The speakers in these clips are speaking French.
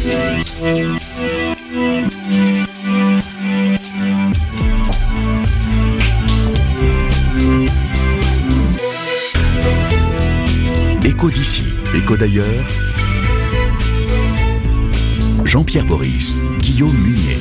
Écho d'ici, écho d'ailleurs. Jean-Pierre Boris, Guillaume Munier.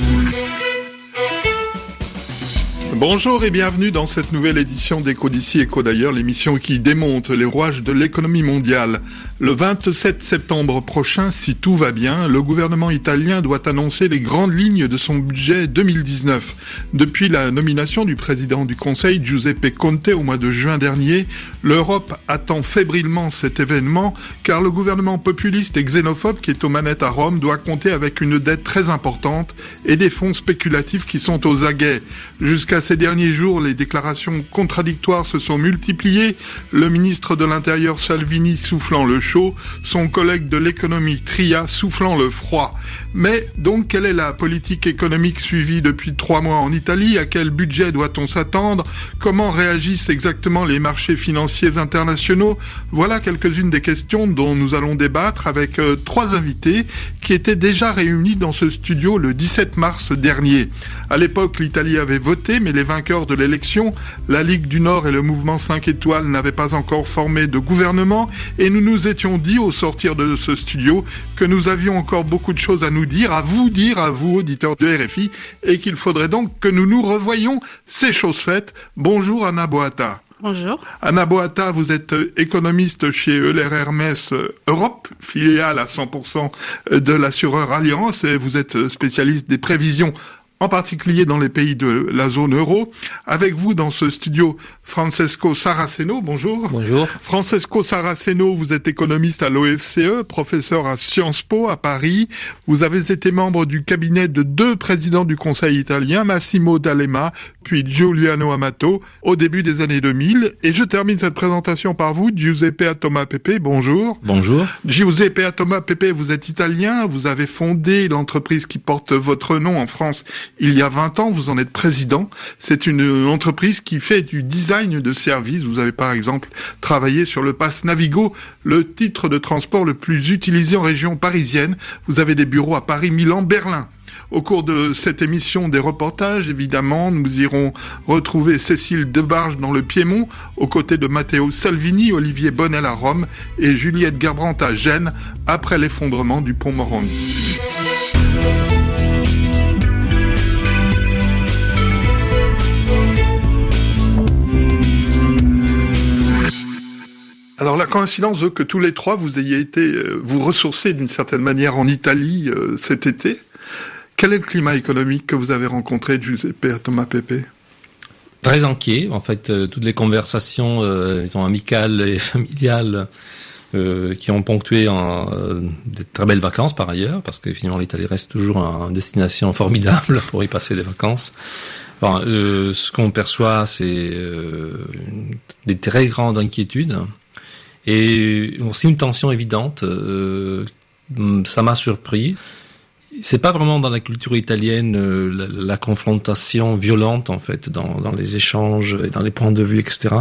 Bonjour et bienvenue dans cette nouvelle édition d'Écho d'ici, Écho d'ailleurs, l'émission qui démonte les rouages de l'économie mondiale. Le 27 septembre prochain, si tout va bien, le gouvernement italien doit annoncer les grandes lignes de son budget 2019. Depuis la nomination du président du Conseil, Giuseppe Conte, au mois de juin dernier, l'Europe attend fébrilement cet événement, car le gouvernement populiste et xénophobe qui est aux manettes à Rome doit compter avec une dette très importante et des fonds spéculatifs qui sont aux aguets. Jusqu'à ces derniers jours, les déclarations contradictoires se sont multipliées, le ministre de l'Intérieur Salvini soufflant le chaud, son collègue de l'économie Tria soufflant le froid. Mais donc, quelle est la politique économique suivie depuis 3 mois en Italie? À quel budget doit-on s'attendre? Comment réagissent exactement les marchés financiers internationaux? Voilà quelques-unes des questions dont nous allons débattre avec 3 invités qui étaient déjà réunis dans ce studio le 17 mars dernier. À l'époque, l'Italie avait voté, mais les vainqueurs de l'élection, la Ligue du Nord et le mouvement 5 étoiles, n'avaient pas encore formé de gouvernement, et nous nous étions dit au sortir de ce studio que nous avions encore beaucoup de choses à nous dire, à vous, auditeurs de RFI, et qu'il faudrait donc que nous nous revoyions. C'est chose faite. Bonjour Anna Boata. Bonjour. Anna Boata, vous êtes économiste chez Euler Hermès Europe, filiale à 100% de l'assureur Allianz, et vous êtes spécialiste des prévisions, en particulier dans les pays de la zone euro. Avec vous dans ce studio, Francesco Saraceno, bonjour. Bonjour. Francesco Saraceno, vous êtes économiste à l'OFCE, professeur à Sciences Po à Paris. Vous avez été membre du cabinet de 2 présidents du Conseil italien, Massimo D'Alema, puis Giuliano Amato, au début des années 2000. Et je termine cette présentation par vous, Giuseppe Atoma Pepe, bonjour. Bonjour. Giuseppe Atoma Pepe, vous êtes italien, vous avez fondé l'entreprise qui porte votre nom en France il y a 20 ans, vous en êtes président. C'est une entreprise qui fait du design de services. Vous avez par exemple travaillé sur le Pass Navigo, le titre de transport le plus utilisé en région parisienne. Vous avez des bureaux à Paris, Milan, Berlin. Au cours de cette émission des reportages, évidemment, nous irons retrouver Cécile Debarge dans le Piémont, aux côtés de Matteo Salvini, Olivier Bonnel à Rome et Juliette Gerbrandt à Gênes, après l'effondrement du pont Morandi. Alors la coïncidence veut que tous les 3 vous ayez été vous ressourcer d'une certaine manière en Italie cet été. Quel est le climat économique que vous avez rencontré, Giuseppe Atoma Pepe? Très inquiet. En fait, toutes les conversations disons amicales et familiales qui ont ponctué de très belles vacances par ailleurs, parce que finalement l'Italie reste toujours une destination formidable pour y passer des vacances. Bon, ce qu'on perçoit, c'est des très grandes inquiétudes. Et aussi une tension évidente, ça m'a surpris. C'est pas vraiment dans la culture italienne la confrontation violente en fait dans les échanges et dans les points de vue, etc.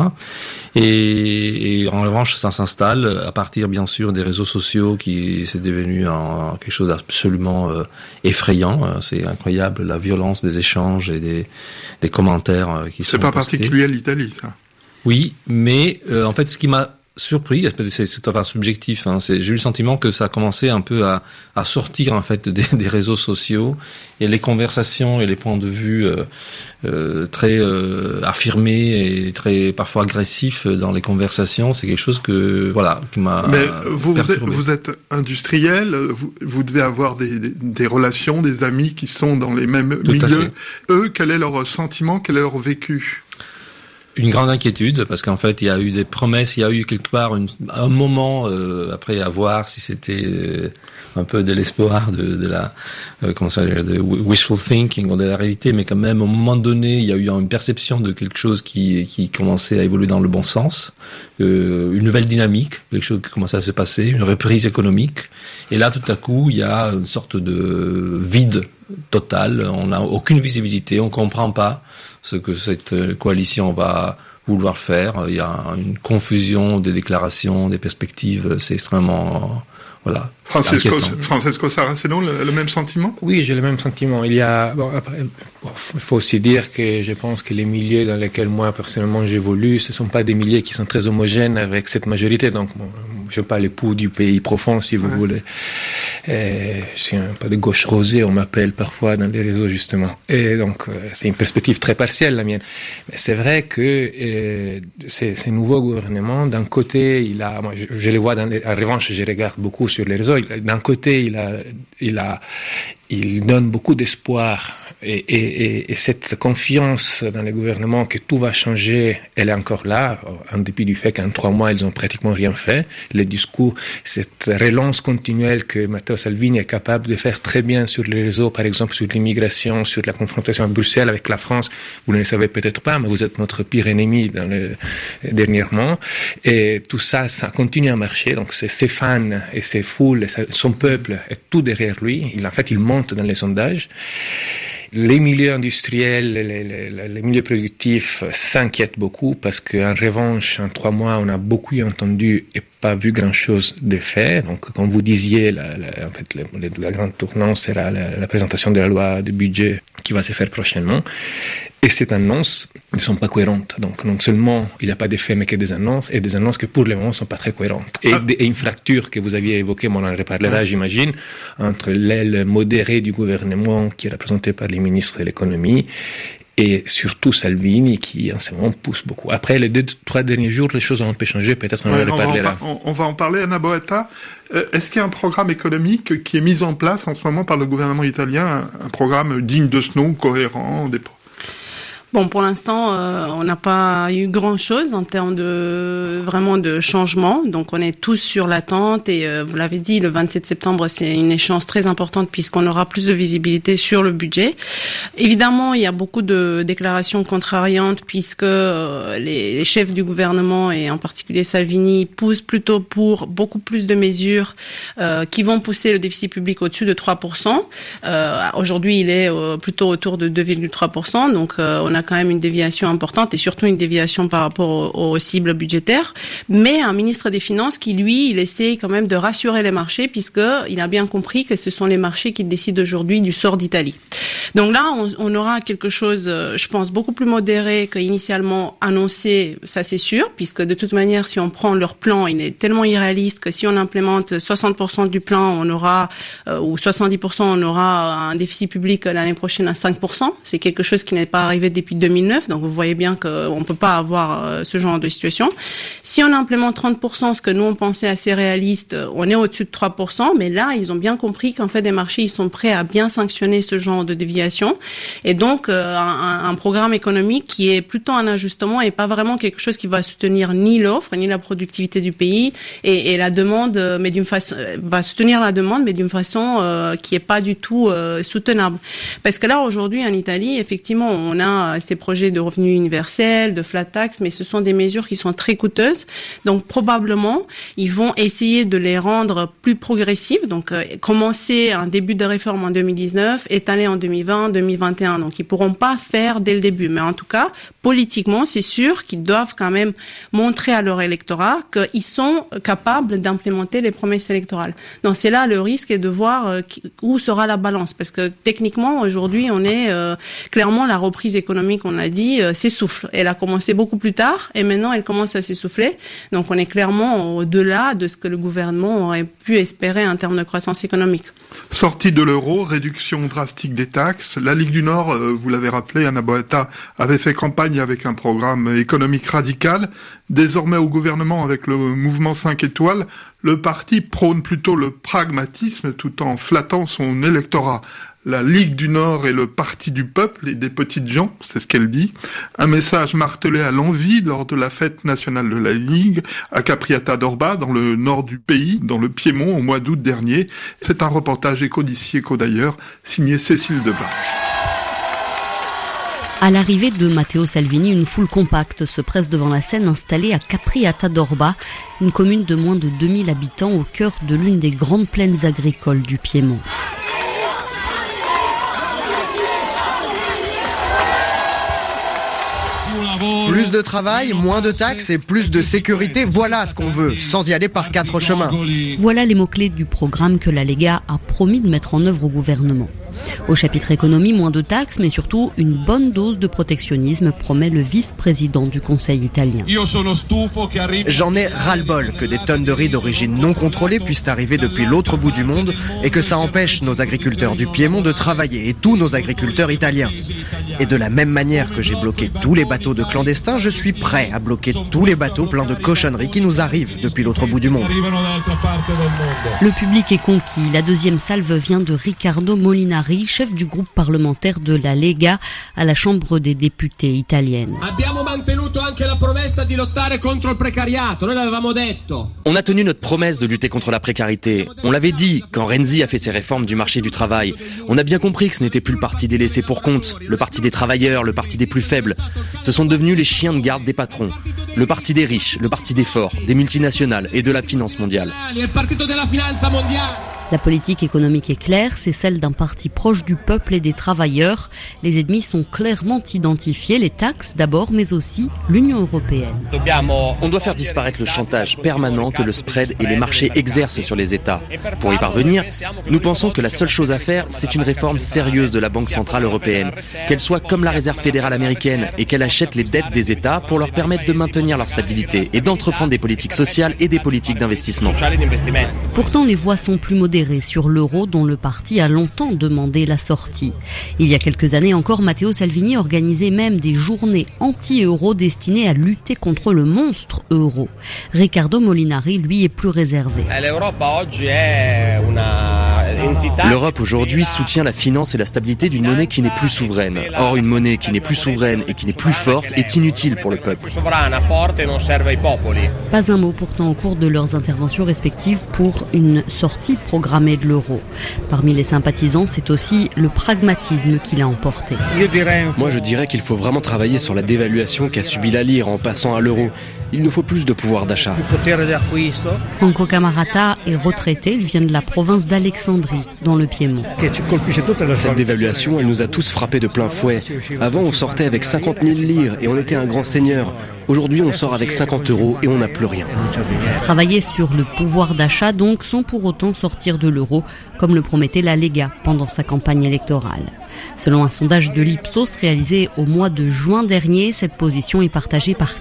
Et en revanche, ça s'installe à partir bien sûr des réseaux sociaux qui c'est devenu quelque chose d'absolument effrayant. C'est incroyable la violence des échanges et des commentaires qui sont postés. C'est pas particulier à l'Italie, ça. Oui, mais en fait, ce qui m'a surpris, c'est enfin subjectif, hein, j'ai eu le sentiment que ça a commencé un peu à sortir en fait des réseaux sociaux, et les conversations et les points de vue très affirmés et très parfois agressifs dans les conversations, c'est quelque chose qui m'a perturbé. Vous êtes industriel, vous devez avoir des relations, des amis qui sont dans les mêmes milieux. Eux, quel est leur sentiment, quel est leur vécu? Une grande inquiétude, parce qu'en fait, il y a eu des promesses, il y a eu quelque part un moment, après à voir si c'était un peu de l'espoir de la de wishful thinking ou de la réalité, mais quand même, à un moment donné, il y a eu une perception de quelque chose qui commençait à évoluer dans le bon sens, une nouvelle dynamique, quelque chose qui commençait à se passer, une reprise économique, et là, tout à coup, il y a une sorte de vide total, on n'a aucune visibilité, on comprend pas ce que cette coalition va vouloir faire. Il y a une confusion des déclarations, des perspectives, c'est extrêmement voilà. Francesco Saraceno, le même sentiment? Oui, j'ai le même sentiment. Il faut aussi dire que je pense que les milieux dans lesquels moi personnellement j'évolue, ce sont pas des milieux qui sont très homogènes avec cette majorité. Donc, je ne suis pas l'époux du pays profond, si vous voulez. Je suis un peu de gauche rosée, on m'appelle parfois dans les réseaux, justement. Et donc, c'est une perspective très partielle, la mienne. Mais c'est vrai que ces nouveaux gouvernements, d'un côté, moi, je les vois, en revanche, je regarde beaucoup sur les réseaux. D'un côté, il donne beaucoup d'espoir et cette confiance dans le gouvernement que tout va changer, elle est encore là, en dépit du fait qu'en 3 mois, ils ont pratiquement rien fait. Le discours, cette relance continuelle que Matteo Salvini est capable de faire très bien sur les réseaux, par exemple sur l'immigration, sur la confrontation à Bruxelles avec la France, vous ne le savez peut-être pas, mais vous êtes notre pire ennemi dernièrement. Et tout ça, ça continue à marcher. Donc ses fans et ses foules, son peuple est tout derrière lui. Il monte dans les sondages. Les milieux industriels, les milieux productifs s'inquiètent beaucoup parce qu'en revanche, en 3 mois, on a beaucoup entendu et pas vu grand-chose de fait. Donc, comme vous disiez, la grande tournante sera la présentation de la loi de budget qui va se faire prochainement. Et ces annonces ne sont pas cohérentes. Donc, non seulement il n'y a pas d'effet, mais que des annonces, et des annonces qui, pour le moment, ne sont pas très cohérentes. Et une fracture que vous aviez évoquée, on en reparlera, j'imagine, entre l'aile modérée du gouvernement, qui est représentée par les ministres de l'économie, et surtout Salvini, qui en ce moment pousse beaucoup. Après les 2-3 derniers jours, les choses ont un peu changé, peut-être on en reparlera. On va en parler, Anna Boetta. Est-ce qu'il y a un programme économique qui est mis en place en ce moment par le gouvernement italien, un programme digne de ce nom, cohérent, Bon, pour l'instant, on n'a pas eu grand-chose en termes de changement. Donc, on est tous sur l'attente et vous l'avez dit, le 27 septembre, c'est une échéance très importante puisqu'on aura plus de visibilité sur le budget. Évidemment, il y a beaucoup de déclarations contrariantes puisque les chefs du gouvernement et en particulier Salvini poussent plutôt pour beaucoup plus de mesures qui vont pousser le déficit public au-dessus de 3%. Aujourd'hui, il est plutôt autour de 2,3%. Donc, on a quand même une déviation importante et surtout une déviation par rapport aux cibles budgétaires. Mais un ministre des Finances qui, lui, il essaie quand même de rassurer les marchés puisqu'il a bien compris que ce sont les marchés qui décident aujourd'hui du sort d'Italie. Donc là, on aura quelque chose, je pense, beaucoup plus modéré qu'initialement annoncé, ça c'est sûr, puisque de toute manière, si on prend leur plan, il est tellement irréaliste que si on implémente 60% du plan, on aura, ou 70%, on aura un déficit public l'année prochaine à 5%. C'est quelque chose qui n'est pas arrivé depuis 2009, donc vous voyez bien qu'on ne peut pas avoir ce genre de situation. Si on implémente 30%, ce que nous on pensait assez réaliste, on est au-dessus de 3%, mais là, ils ont bien compris qu'en fait, les marchés, ils sont prêts à bien sanctionner ce genre de déviation. Et donc, un programme économique qui est plutôt un ajustement et pas vraiment quelque chose qui va soutenir ni l'offre, ni la productivité du pays et la demande, mais va soutenir la demande, mais d'une façon qui est pas du tout soutenable. Parce que là, aujourd'hui, en Italie, effectivement, on a ces projets de revenus universels, de flat tax, mais ce sont des mesures qui sont très coûteuses. Donc, probablement, ils vont essayer de les rendre plus progressives. Donc, commencer un début de réforme en 2019, étaler en 2020, 2021. Donc, ils pourront pas faire dès le début. Mais en tout cas, politiquement, c'est sûr qu'ils doivent quand même montrer à leur électorat qu'ils sont capables d'implémenter les promesses électorales. Donc, c'est là le risque et de voir où sera la balance. Parce que techniquement, aujourd'hui, on est clairement la reprise économique, on l'a dit, s'essouffle. Elle a commencé beaucoup plus tard et maintenant elle commence à s'essouffler. Donc on est clairement au-delà de ce que le gouvernement aurait pu espérer en termes de croissance économique. Sortie de l'euro, réduction drastique des taxes. La Ligue du Nord, vous l'avez rappelé, Anna Boetta avait fait campagne avec un programme économique radical. Désormais au gouvernement avec le mouvement 5 étoiles, le parti prône plutôt le pragmatisme tout en flattant son électorat. La Ligue du Nord est le parti du peuple et des petites gens, c'est ce qu'elle dit. Un message martelé à l'envi lors de la fête nationale de la Ligue à Capriata d'Orba, dans le nord du pays, dans le Piémont, au mois d'août dernier. C'est un reportage Éco d'ici, Éco d'ailleurs, signé Cécile Debarge. À l'arrivée de Matteo Salvini, une foule compacte se presse devant la scène installée à Capriata d'Orba, une commune de moins de 2000 habitants au cœur de l'une des grandes plaines agricoles du Piémont. Plus de travail, moins de taxes et plus de sécurité, voilà ce qu'on veut, sans y aller par 4 chemins. Voilà les mots-clés du programme que la Lega a promis de mettre en œuvre au gouvernement. Au chapitre économie, moins de taxes, mais surtout une bonne dose de protectionnisme, promet le vice-président du Conseil italien. J'en ai ras-le-bol que des tonnes de riz d'origine non contrôlée puissent arriver depuis l'autre bout du monde et que ça empêche nos agriculteurs du Piémont de travailler et tous nos agriculteurs italiens. Et de la même manière que j'ai bloqué tous les bateaux de clandestins, je suis prêt à bloquer tous les bateaux pleins de cochonneries qui nous arrivent depuis l'autre bout du monde. Le public est conquis. La deuxième salve vient de Riccardo Molinari, chef du groupe parlementaire de la Lega à la Chambre des députés italienne. On a tenu notre promesse de lutter contre la précarité. On l'avait dit quand Renzi a fait ses réformes du marché du travail. On a bien compris que ce n'était plus le parti des laissés pour compte, le parti des travailleurs, le parti des plus faibles. Ce sont devenus les chiens de garde des patrons. Le parti des riches, le parti des forts, des multinationales et de la finance mondiale. La politique économique est claire, c'est celle d'un parti proche du peuple et des travailleurs. Les ennemis sont clairement identifiés, les taxes d'abord, mais aussi l'Union européenne. On doit faire disparaître le chantage permanent que le spread et les marchés exercent sur les États. Pour y parvenir, nous pensons que la seule chose à faire, c'est une réforme sérieuse de la Banque centrale européenne. Qu'elle soit comme la Réserve fédérale américaine et qu'elle achète les dettes des États pour leur permettre de maintenir leur stabilité et d'entreprendre des politiques sociales et des politiques d'investissement. Pourtant, les voix sont plus modérées sur l'euro dont le parti a longtemps demandé la sortie. Il y a quelques années encore, Matteo Salvini organisait même des journées anti-euro destinées à lutter contre le monstre euro. Riccardo Molinari, lui, est plus réservé. L'Europe aujourd'hui soutient la finance et la stabilité d'une monnaie qui n'est plus souveraine. Or, une monnaie qui n'est plus souveraine et qui n'est plus forte est inutile pour le peuple. Pas un mot pourtant au cours de leurs interventions respectives pour une sortie programmée de l'euro. Parmi les sympathisants, c'est aussi le pragmatisme qui l'a emporté. Moi, je dirais qu'il faut vraiment travailler sur la dévaluation qu'a subie la lire en passant à l'euro. Il nous faut plus de pouvoir d'achat. Franco Camarata est retraité, il vient de la province d'Alexandrie, dans le Piémont. Cette dévaluation, elle nous a tous frappés de plein fouet. Avant, on sortait avec 50 000 lire et on était un grand seigneur. Aujourd'hui, on sort avec 50 € et on n'a plus rien. Travailler sur le pouvoir d'achat, donc, sans pour autant sortir de l'euro, comme le promettait la Lega pendant sa campagne électorale. Selon un sondage de l'Ipsos réalisé au mois de juin dernier, cette position est partagée par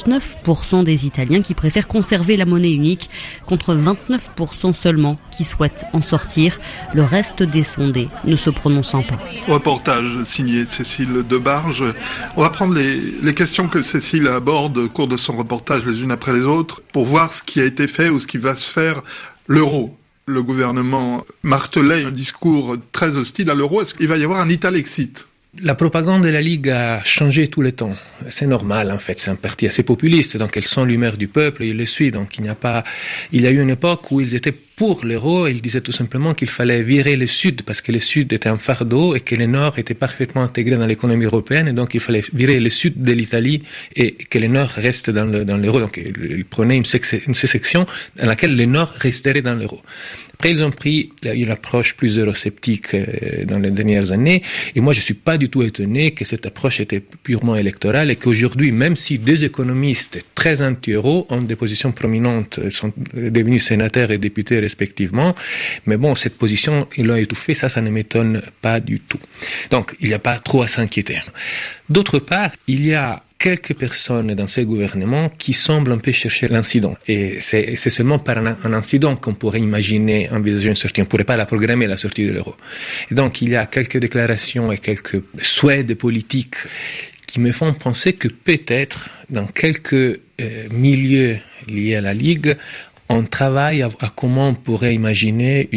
49% des Italiens qui préfèrent conserver la monnaie unique, contre 29% seulement qui souhaitent en sortir, le reste des sondés ne se prononçant pas. Reportage signé Cécile Debarge. On va prendre les questions que Cécile aborde au cours de son reportage les unes après les autres pour voir ce qui a été fait ou ce qui va se faire. L'euro. Le gouvernement martelait un discours très hostile à l'euro. Est-ce qu'il va y avoir un Italexit ? La propagande de la Ligue a changé tout le temps. C'est normal, en fait. C'est un parti assez populiste, donc elle sent l'humeur du peuple et il le suit. Donc il y a eu une époque où ils étaient pour l'euro et ils disaient tout simplement qu'il fallait virer le Sud parce que le Sud était un fardeau et que le Nord était parfaitement intégré dans l'économie européenne et donc il fallait virer le Sud de l'Italie et que le Nord reste dans l'euro. Donc ils prenaient une sélection dans laquelle le Nord resterait dans l'euro. Après, ils ont pris une approche plus eurosceptique dans les dernières années. Et moi, je suis pas du tout étonné que cette approche était purement électorale et qu'aujourd'hui, même si deux économistes très anti-euro ont des positions prominentes, sont devenus sénateurs et députés respectivement, mais bon, cette position, ils l'ont étouffée, ça ne m'étonne pas du tout. Donc, il n'y a pas trop à s'inquiéter. D'autre part, il y a quelques personnes dans ces gouvernements qui semblent un peu chercher l'incident. Et c'est seulement par un incident qu'on pourrait imaginer envisager une sortie. On ne pourrait pas la programmer, la sortie de l'euro. Et donc, il y a quelques déclarations et quelques souhaits de politique qui me font penser que peut-être, dans quelques milieux liés à la Ligue, on travaille à comment on pourrait imaginer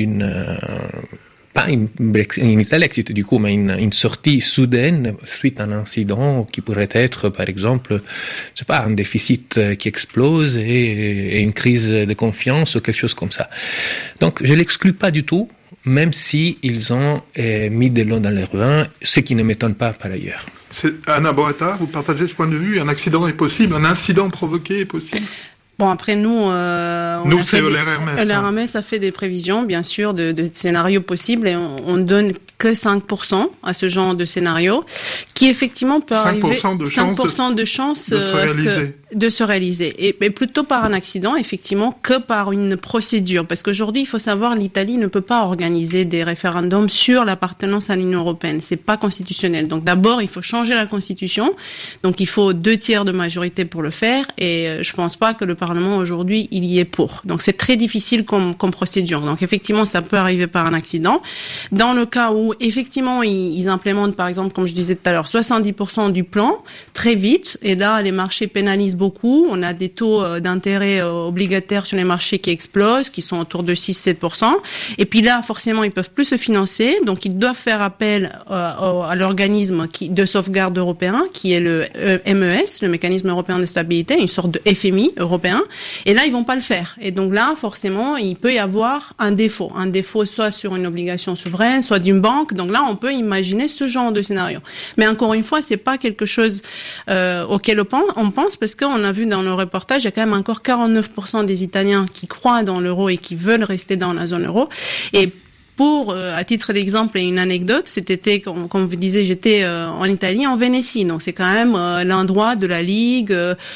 pas une Italexit du coup, mais une sortie soudaine suite à un incident qui pourrait être, par exemple, je sais pas, un déficit qui explose et une crise de confiance ou quelque chose comme ça. Donc, je l'exclus pas du tout, même si ils ont mis de l'eau dans leur vin, ce qui ne m'étonne pas par ailleurs. Anna Boata, vous partagez ce point de vue ? Un accident est possible ? Un incident provoqué est possible ? Bon, après, nous, c'est LRMS. LRMS a fait des prévisions, bien sûr, de scénarios possibles et on donne que 5% à ce genre de scénario, qui effectivement peut arriver 5% de chance de se réaliser. Et plutôt par un accident, effectivement, que par une procédure. Parce qu'aujourd'hui, il faut savoir, l'Italie ne peut pas organiser des référendums sur l'appartenance à l'Union européenne. C'est pas constitutionnel. Donc d'abord, il faut changer la Constitution. Donc il faut 2/3 de majorité pour le faire. Et je pense pas que le Parlement aujourd'hui, il y est pour. Donc c'est très difficile comme procédure. Donc effectivement, ça peut arriver par un accident. Dans le cas où effectivement ils implémentent, par exemple, comme je disais tout à l'heure, 70% du plan très vite. Et là, les marchés pénalisent beaucoup. On a des taux d'intérêt obligataires sur les marchés qui explosent, qui sont autour de 6-7%. Et puis là, forcément, ils peuvent plus se financer. Donc ils doivent faire appel à l'organisme de sauvegarde européen, qui est le MES, le mécanisme européen de stabilité, une sorte de FMI européen. Et là, ils vont pas le faire. Et donc là, forcément, il peut y avoir un défaut soit sur une obligation souveraine, soit d'une banque. Donc là, on peut imaginer ce genre de scénario. Mais encore une fois, c'est pas quelque chose auquel on pense, parce qu'on a vu dans le reportage, il y a quand même encore 49% des Italiens qui croient dans l'euro et qui veulent rester dans la zone euro. Et à titre d'exemple et une anecdote, cet été, comme vous disiez, j'étais en Italie, en Vénétie. Donc c'est quand même l'endroit de la Ligue,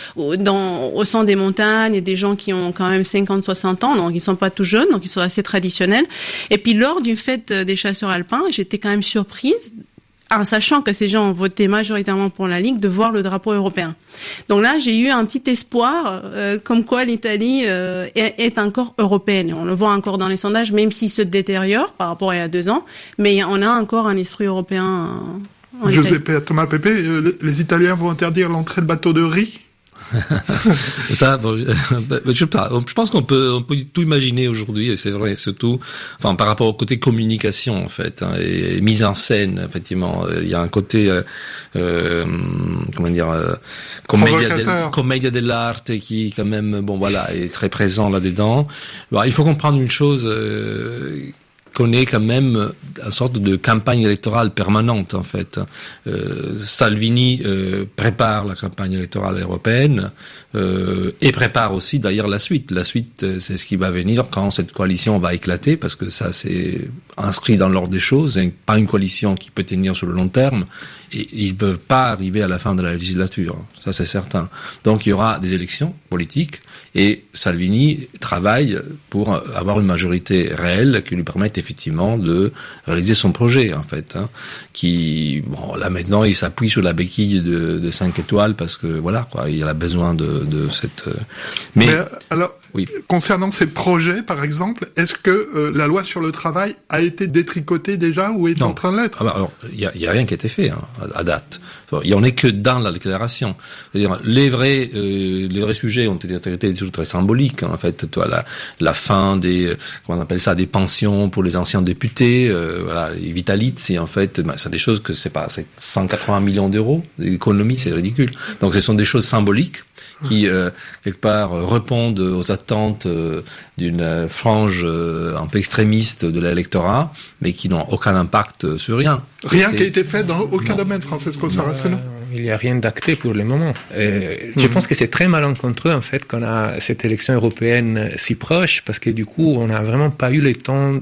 au centre des montagnes, et des gens qui ont quand même 50-60 ans, donc ils sont pas tout jeunes, donc ils sont assez traditionnels. Et puis lors d'une fête des chasseurs alpins, j'étais quand même surprise, en sachant que ces gens ont voté majoritairement pour la Ligue, de voir le drapeau européen. Donc là, j'ai eu un petit espoir, comme quoi l'Italie est encore européenne. On le voit encore dans les sondages, même s'il se détériore par rapport à il y a 2 ans, mais on a encore un esprit européen en Giuseppe, Thomas Pepe, les Italiens vont interdire l'entrée de bateaux de riz? Ça, bon, je pense qu'on peut tout imaginer aujourd'hui, et c'est vrai, surtout, enfin, par rapport au côté communication, en fait, et mise en scène, effectivement. Il y a un côté, commedia dell'arte qui, quand même, bon, voilà, est très présent là-dedans. Bon, il faut comprendre une chose, qu'on est quand même une sorte de campagne électorale permanente, en fait. Salvini prépare la campagne électorale européenne et prépare aussi d'ailleurs la suite. La suite, c'est ce qui va venir quand cette coalition va éclater, parce que ça, c'est inscrit dans l'ordre des choses, et pas une coalition qui peut tenir sur le long terme. Et ils ne peuvent pas arriver à la fin de la législature, ça c'est certain. Donc il y aura des élections politiques, et Salvini travaille pour avoir une majorité réelle qui lui permette effectivement de réaliser son projet, en fait, qui, bon, là maintenant il s'appuie sur la béquille de 5 étoiles, parce que voilà, quoi, il a besoin de cette... Mais alors, oui. Concernant ces projets, par exemple, est-ce que la loi sur le travail a été détricotée déjà, ou est en train de l'être? Alors, il y a rien qui a été fait, à date. Il y en est que dans la déclaration. C'est-à-dire, les vrais sujets ont été traités des choses très symboliques, en fait. Toi, la fin des, comment on appelle ça, des pensions pour les anciens députés, voilà, les vitalizi, en fait, c'est des choses que c'est 180 millions d'euros d'économie, c'est ridicule. Donc, ce sont des choses symboliques qui, quelque part, répondent aux attentes d'une frange un peu extrémiste de l'électorat, mais qui n'ont aucun impact sur rien. Rien qui a été fait dans aucun domaine, Francesco Saraceno. Il n'y a rien d'acté pour le moment. Je pense que c'est très malencontreux, en fait, qu'on a cette élection européenne si proche, parce que du coup, on n'a vraiment pas eu le temps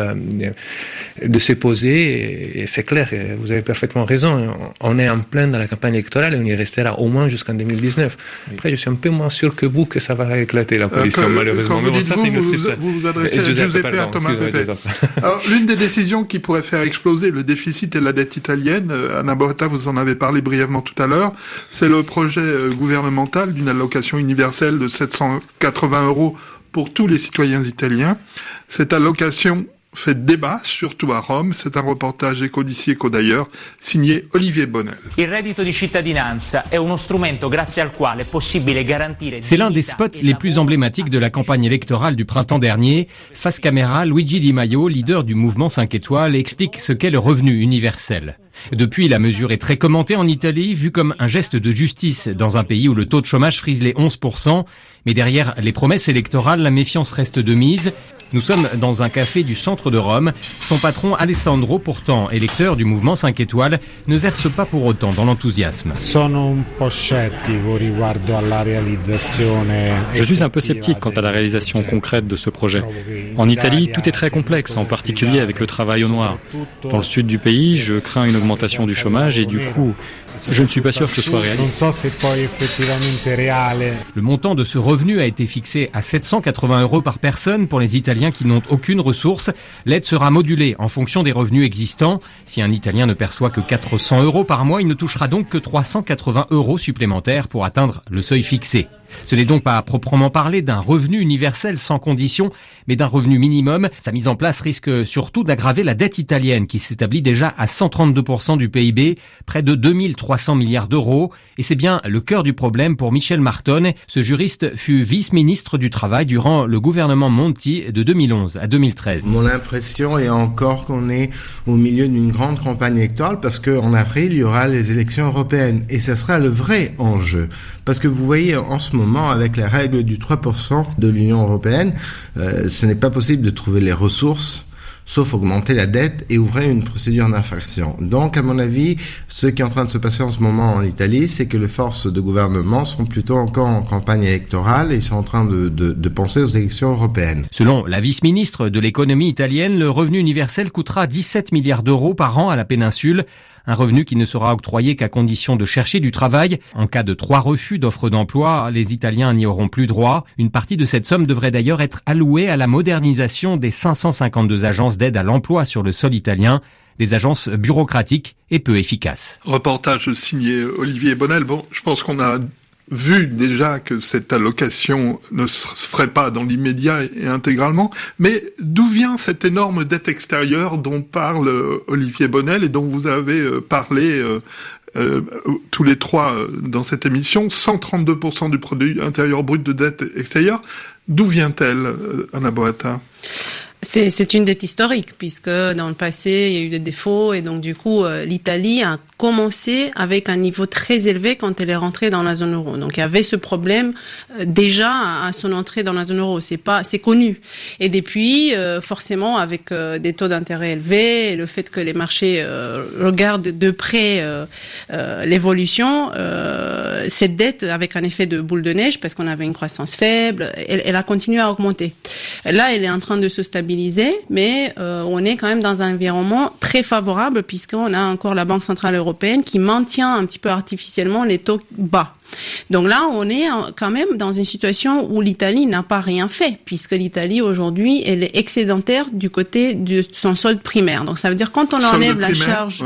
de se poser, et c'est clair, vous avez parfaitement raison, on est en plein dans la campagne électorale, et on y restera au moins jusqu'en 2019. Après, je suis un peu moins sûr que vous que ça va éclater la position, malheureusement. Quand vous vous adressez à Giuseppe, à Thomas Pepe. Alors, l'une des décisions qui pourrait faire exploser le déficit et la dette italienne, Anna Botta, vous en avez parlé brièvement tout à l'heure, c'est le projet gouvernemental d'une allocation universelle de 780 € pour tous les citoyens italiens. Cette allocation fait débat, surtout à Rome. C'est un reportage Éco d'ici, Éco d'ailleurs, signé Olivier Bonnel. C'est l'un des spots les plus emblématiques de la campagne électorale du printemps dernier. Face caméra, Luigi Di Maio, leader du mouvement 5 étoiles, explique ce qu'est le revenu universel. Depuis, la mesure est très commentée en Italie, vue comme un geste de justice dans un pays où le taux de chômage frise les 11%. Mais derrière les promesses électorales, la méfiance reste de mise. Nous sommes dans un café du centre de Rome. Son patron Alessandro, pourtant électeur du mouvement 5 étoiles, ne verse pas pour autant dans l'enthousiasme. Je suis un peu sceptique quant à la réalisation concrète de ce projet. En Italie, tout est très complexe, en particulier avec le travail au noir. Dans le sud du pays, je crains une augmentation du chômage et du coup, je ne suis pas sûr que ce soit réaliste. Le montant de ce revenu a été fixé à 780 € par personne pour les Italiens qui n'ont aucune ressource. L'aide sera modulée en fonction des revenus existants. Si un Italien ne perçoit que 400 € par mois, il ne touchera donc que 380 € supplémentaires pour atteindre le seuil fixé. Ce n'est donc pas à proprement parler d'un revenu universel sans condition, mais d'un revenu minimum. Sa mise en place risque surtout d'aggraver la dette italienne qui s'établit déjà à 132% du PIB, près de 2300 milliards d'euros. Et c'est bien le cœur du problème pour Michel Martonne. Ce juriste fut vice-ministre du Travail durant le gouvernement Monti de 2011 à 2013. Mon impression est encore qu'on est au milieu d'une grande campagne électorale parce qu'en avril, il y aura les élections européennes. Et ce sera le vrai enjeu. Parce que vous voyez, en ce moment, avec la règle du 3% de l'Union européenne, ce n'est pas possible de trouver les ressources, sauf augmenter la dette et ouvrir une procédure d'infraction. Donc, à mon avis, ce qui est en train de se passer en ce moment en Italie, c'est que les forces de gouvernement sont plutôt encore en campagne électorale et ils sont en train de penser aux élections européennes. Selon la vice-ministre de l'économie italienne, le revenu universel coûtera 17 milliards d'euros par an à la péninsule. Un revenu qui ne sera octroyé qu'à condition de chercher du travail. En cas de 3 refus d'offres d'emploi, les Italiens n'y auront plus droit. Une partie de cette somme devrait d'ailleurs être allouée à la modernisation des 552 agences d'aide à l'emploi sur le sol italien. Des agences bureaucratiques et peu efficaces. Reportage signé Olivier Bonnel. Bon, je pense qu'on a vu déjà que cette allocation ne se ferait pas dans l'immédiat et intégralement, mais d'où vient cette énorme dette extérieure dont parle Olivier Bonnel et dont vous avez parlé tous les trois dans cette émission, 132% du produit intérieur brut de dette extérieure. D'où vient-elle, Anna Boata ? C'est une dette historique, puisque dans le passé, il y a eu des défauts, et donc du coup, l'Italie a commencé avec un niveau très élevé quand elle est rentrée dans la zone euro. Donc il y avait ce problème déjà à son entrée dans la zone euro, c'est connu. Et depuis, forcément, avec des taux d'intérêt élevés, et le fait que les marchés regardent de près l'évolution, cette dette, avec un effet de boule de neige, parce qu'on avait une croissance faible, elle a continué à augmenter. Là, elle est en train de se stabiliser, mais on est quand même dans un environnement très favorable, puisqu'on a encore la Banque centrale européenne qui maintient un petit peu artificiellement les taux bas. Donc là, on est quand même dans une situation où l'Italie n'a pas rien fait, puisque l'Italie aujourd'hui, elle est excédentaire du côté de son solde primaire. Donc ça veut dire quand on enlève la charge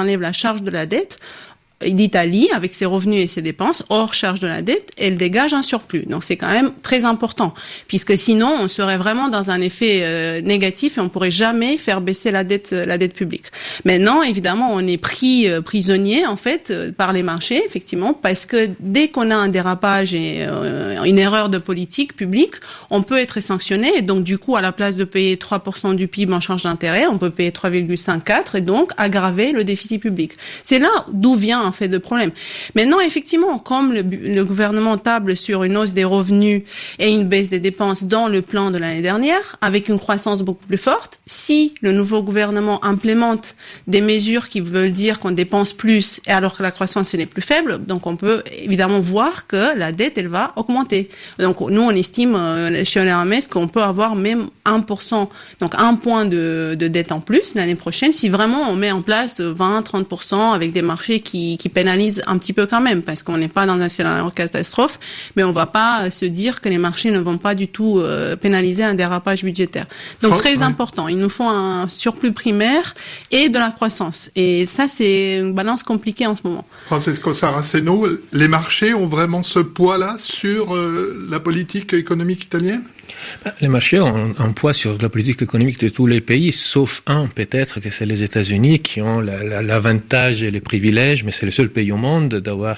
de la dette, l'Italie, avec ses revenus et ses dépenses, hors charge de la dette, elle dégage un surplus. Donc c'est quand même très important, puisque sinon on serait vraiment dans un effet négatif et on pourrait jamais faire baisser la dette publique. Maintenant, évidemment, on est prisonnier en fait par les marchés, effectivement, parce que dès qu'on a un dérapage et une erreur de politique publique, on peut être sanctionné. Et donc du coup, à la place de payer 3% du PIB en charge d'intérêt, on peut payer 3,54 et donc aggraver le déficit public. C'est là d'où vient en fait de problème. Maintenant, effectivement, comme le gouvernement table sur une hausse des revenus et une baisse des dépenses dans le plan de l'année dernière, avec une croissance beaucoup plus forte, si le nouveau gouvernement implémente des mesures qui veulent dire qu'on dépense plus et alors que la croissance elle est plus faible, donc on peut évidemment voir que la dette elle va augmenter. Donc nous on estime chez Hermès qu'on peut avoir même 1%, donc 1 point de dette en plus l'année prochaine si vraiment on met en place 20-30% avec des marchés qui pénalisent un petit peu quand même, parce qu'on n'est pas dans un scénario catastrophe, mais on va pas se dire que les marchés ne vont pas du tout pénaliser un dérapage budgétaire. Donc très important, il nous faut un surplus primaire et de la croissance. Et ça, c'est une balance compliquée en ce moment. Francesco Saraceno, les marchés ont vraiment ce poids-là sur la politique économique italienne ? Les marchés ont un poids sur la politique économique de tous les pays, sauf un peut-être, que c'est les États-Unis, qui ont l'avantage et les privilèges, mais c'est le seul pays au monde d'avoir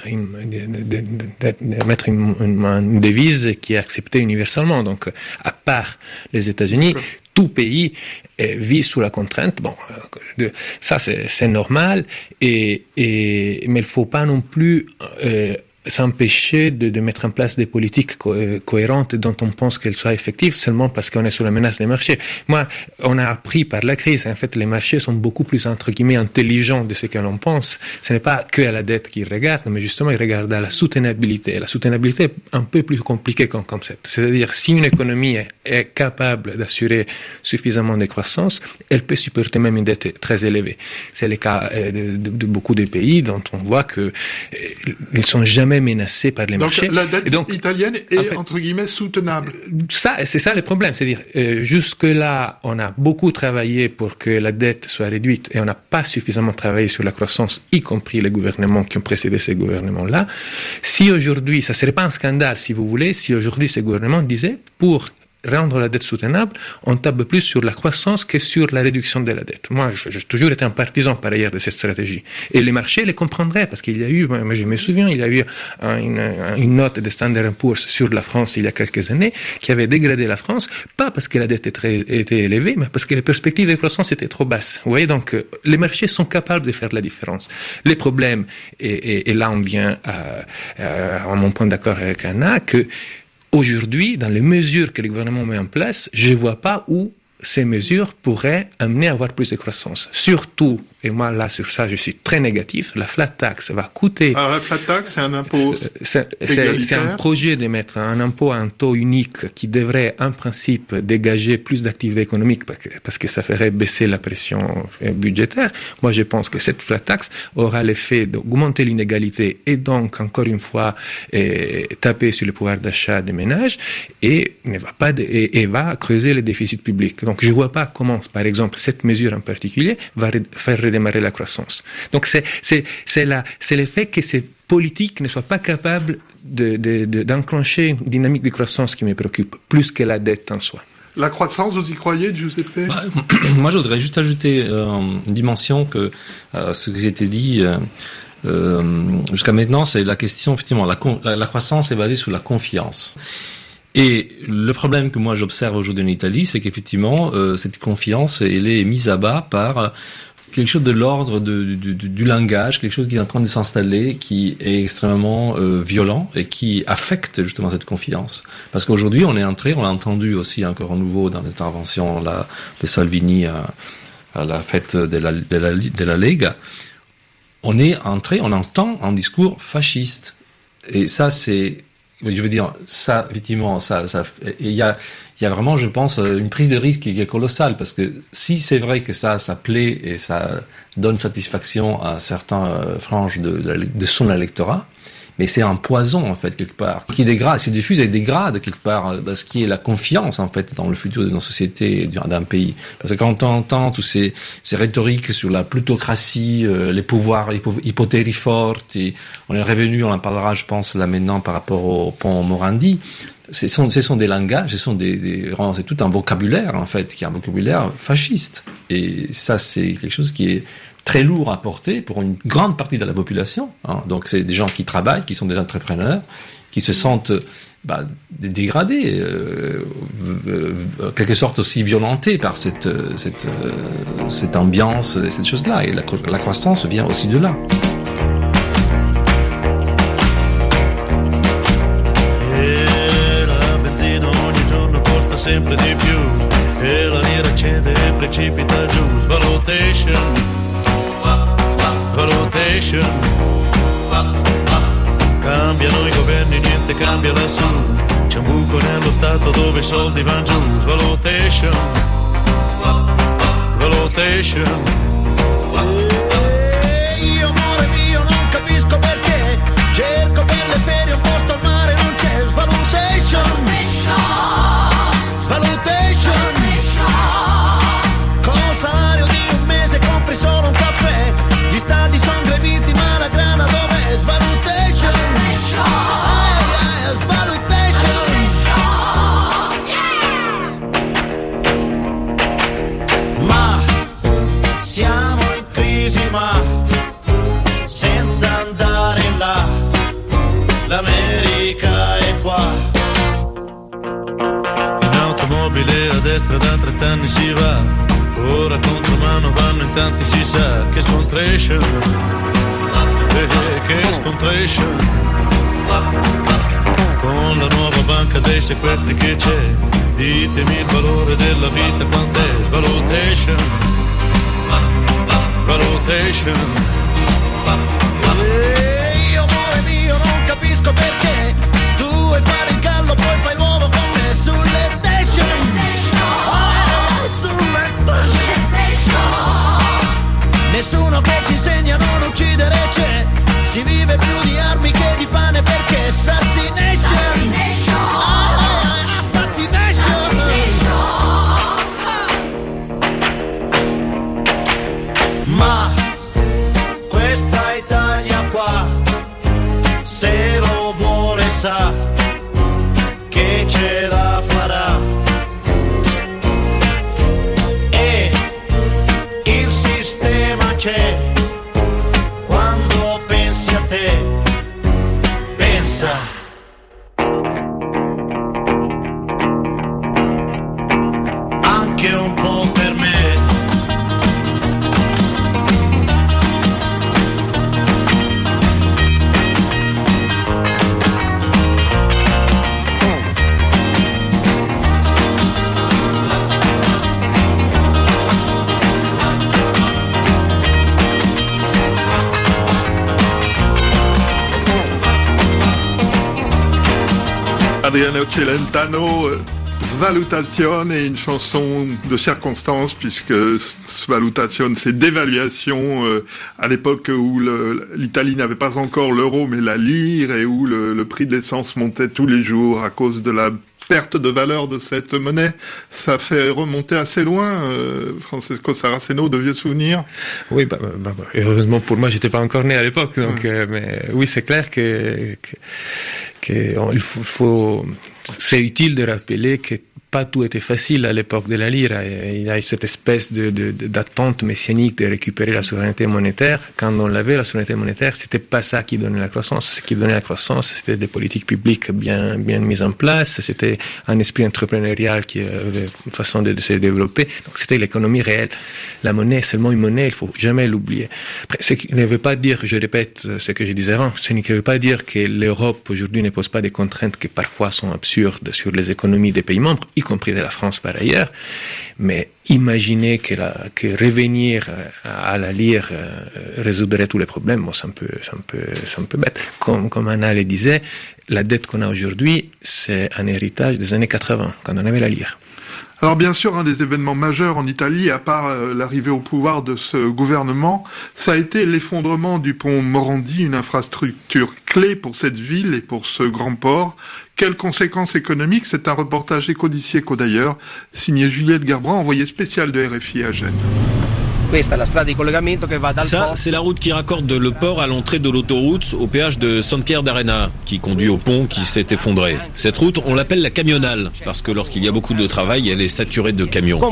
de mettre une devise qui est acceptée universellement. Donc, à part les États-Unis, tout pays vit sous la contrainte. Bon, ça c'est normal, mais il faut pas non plus s'empêcher de mettre en place des politiques cohérentes dont on pense qu'elles soient effectives seulement parce qu'on est sous la menace des marchés. Moi, on a appris par la crise, en fait, les marchés sont beaucoup plus, entre guillemets, intelligents de ce que l'on pense. Ce n'est pas que à la dette qu'ils regardent, mais justement, ils regardent à la soutenabilité. La soutenabilité est un peu plus compliquée comme concept. C'est-à-dire, si une économie est capable d'assurer suffisamment de croissance, elle peut supporter même une dette très élevée. C'est le cas de beaucoup de pays dont on voit que ils sont jamais menacés par les marchés. Donc la dette italienne est entre guillemets soutenable. C'est ça le problème, c'est-à-dire jusque-là on a beaucoup travaillé pour que la dette soit réduite et on n'a pas suffisamment travaillé sur la croissance, y compris les gouvernements qui ont précédé ces gouvernements-là. Si aujourd'hui, ça serait pas un scandale si vous voulez, si aujourd'hui ces gouvernements disaient pour rendre la dette soutenable, on tape plus sur la croissance que sur la réduction de la dette. Moi, j'ai toujours été un partisan, par ailleurs, de cette stratégie. Et les marchés les comprendraient, parce qu'il y a eu, moi, je me souviens, il y a eu une note de Standard & Poor's sur la France il y a quelques années, qui avait dégradé la France, pas parce que la dette était élevée, mais parce que les perspectives de croissance étaient trop basses. Vous voyez, donc, les marchés sont capables de faire la différence. Les problèmes, et là on vient à mon point d'accord avec Anna, que aujourd'hui, dans les mesures que le gouvernement met en place, je ne vois pas où ces mesures pourraient amener à avoir plus de croissance. Surtout, et moi là sur ça je suis très négatif, la flat tax va coûter... Alors la flat tax c'est un impôt c'est un projet de mettre un impôt à un taux unique qui devrait en principe dégager plus d'activité économique parce que ça ferait baisser la pression budgétaire. Moi je pense que cette flat tax aura l'effet d'augmenter l'inégalité et donc encore une fois taper sur le pouvoir d'achat des ménages et va creuser les déficits publics. Donc je ne vois pas comment par exemple cette mesure en particulier va faire redémarrer la croissance. Donc c'est le fait que ces politiques ne soient pas capables d'enclencher une dynamique de croissance qui me préoccupe, plus que la dette en soi. La croissance, vous y croyez, Giuseppe ? Moi, je voudrais juste ajouter une dimension que ce qui a été dit jusqu'à maintenant, c'est la question, effectivement, la croissance est basée sur la confiance. Et le problème que moi j'observe aujourd'hui en Italie, c'est qu'effectivement, cette confiance, elle est mise à bas par quelque chose de l'ordre du langage, quelque chose qui est en train de s'installer, qui est extrêmement violent et qui affecte justement cette confiance. Parce qu'aujourd'hui, on l'a entendu aussi encore à nouveau dans l'intervention là, de Salvini à la fête de la Lega, on entend un discours fasciste. Et ça, je veux dire, ça, effectivement, il y a vraiment, je pense, une prise de risque qui est colossale, parce que si c'est vrai que ça plaît et ça donne satisfaction à certains franges de son électorat, mais c'est un poison, en fait, quelque part, qui diffuse et dégrade, quelque part, ce qui est la confiance, en fait, dans le futur de nos sociétés, d'un pays. Parce que quand on entend tous ces rhétoriques sur la plutocratie, les pouvoirs, hypothéri fortes, et on est revenu, on en parlera, je pense, là maintenant, par rapport au pont Morandi, ce sont des langages, c'est tout un vocabulaire, en fait, qui est un vocabulaire fasciste. Et ça, c'est quelque chose qui est très lourd à porter pour une grande partie de la population. Donc c'est des gens qui travaillent, qui sont des entrepreneurs, qui se sentent dégradés, quelque sorte aussi violentés par cette ambiance, cette chose-là. Et la croissance vient aussi de là. Sempre di più e la lira cede e precipita giù. Valutation cambiano i governi, niente cambia lassù. C'è un buco nello stato dove i soldi van giù. Valutation io amore mio non capisco perché cerco per le ferie un posto al mare non c'è. Valutation con un salario di un mese compri solo un caffè. Gli stati sono greviti ma la grana dov'è? Valutation Ma siamo in crisi ma senza andare là. L'America è qua. A destra da 30 anni si va, ora contro mano vanno in tanti, si sa che scontration, che scontration. Con la nuova banca dei sequestri che c'è, ditemi il valore della vita quant'è. Svalutation, valutation. Io amore mio non capisco perché tu vuoi fare il gallo poi fai l'uovo con me sulle station. Sulle station. Nessuno che ci insegna a non uccidere c'è. Si vive più di armi che di pane perché assassination. Assassination. Ma questa Italia qua, se lo vuole sa che ce la farà. E il sistema c'è. Quando pensi a te, pensa. Anche un po' per me. Adriano Celentano, Svalutazione est une chanson de circonstance puisque Svalutazione c'est dévaluation à l'époque où l'Italie n'avait pas encore l'euro mais la lire et où le prix de l'essence montait tous les jours à cause de la perte de valeur de cette monnaie. Ça fait remonter assez loin, Francesco Saraceno, de vieux souvenirs. Oui, heureusement pour moi, j'étais pas encore né à l'époque, donc mais oui, c'est clair que il faut c'est utile de rappeler que pas tout était facile à l'époque de la lire. Il y a cette espèce d'attente messianique de récupérer la souveraineté monétaire. Quand on l'avait, la souveraineté monétaire, c'était pas ça qui donnait la croissance. Ce qui donnait la croissance, c'était des politiques publiques bien mises en place. C'était un esprit entrepreneurial qui avait une façon de se développer. Donc c'était l'économie réelle. La monnaie est seulement une monnaie, il faut jamais l'oublier. Après, ce qui ne veut pas dire, je répète ce que je disais avant, ce ne veut pas dire que l'Europe aujourd'hui ne pose pas des contraintes qui parfois sont absurdes sur les économies des pays membres, y compris de la France par ailleurs, mais imaginer que revenir à la lire résoudrait tous les problèmes, bon, c'est un peu bête. Comme Anna le disait, la dette qu'on a aujourd'hui, c'est un héritage des années 80, quand on avait la lire. Alors bien sûr, un des événements majeurs en Italie, à part l'arrivée au pouvoir de ce gouvernement, ça a été l'effondrement du pont Morandi, une infrastructure clé pour cette ville et pour ce grand port. Quelles conséquences économiques? C'est un reportage Éco d'ici, Éco d'ailleurs, signé Juliette Gerbrand, envoyée spéciale de RFI à Gênes. Ça, c'est la route qui raccorde le port à l'entrée de l'autoroute au péage de San Pier d'Arena, qui conduit au pont qui s'est effondré. Cette route, on l'appelle la camionale, parce que lorsqu'il y a beaucoup de travail, elle est saturée de camions.